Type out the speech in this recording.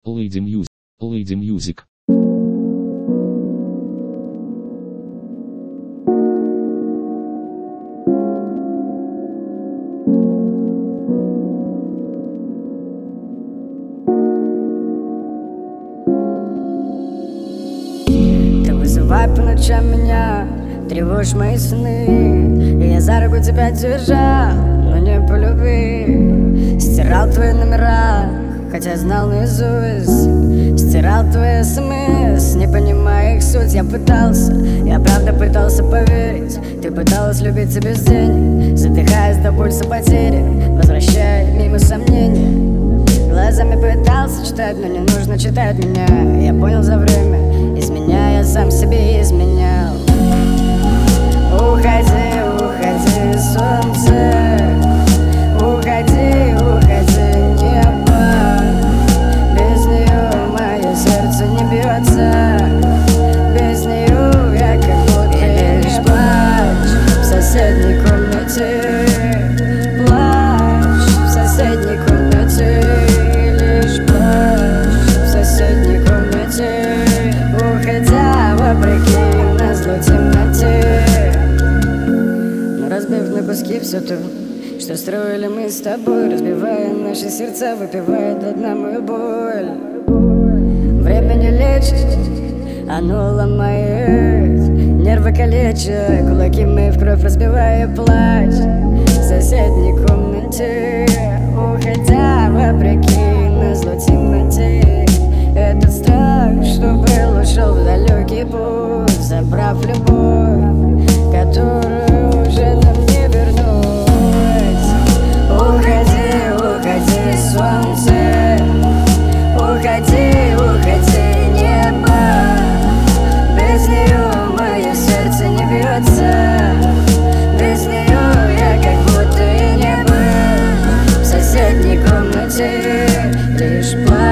Lady Music. Lady Music. Ты вызывай по ночам меня, тревожишь мои сны. И я за руку тебя держал, но не по любви. Стирал твои номера, хотя знал наизусть. Стирал твои СМС, не понимая их суть. Я правда пытался поверить. Ты пыталась любить без денег, задыхаясь до пульса потери, возвращая мимо сомнений. Глазами пытался читать, но не нужно читать меня. Я понял за время, изменяя, я сам себе изменял. Уходи, уходи, солнце. Уходи, уходи, небо. Без нее мое сердце не бьется. Без нее я как будто лишь плачь в соседней комнате. Плачь в соседней комнате. Лишь плачь в соседней комнате. Уходя вопреки назло темноте. Но разбив на куски все то, что строили мы с тобой, разбивая наши сердца, выпивая до дна мою боль. Время не лечит, оно ломает, нервы калечат, кулаки мои в кровь разбивая плач в соседней комнате. Уходя вопреки назло темноте. Этот страх, что был, ушел в далекий путь, забрав любовь, которую уже нам не вернуть. Уходи, уходи, солнце. Уходи, уходи, небо. Без нее мое сердце не бьется. Без нее я как будто и не был в соседней комнате. Лишь плачь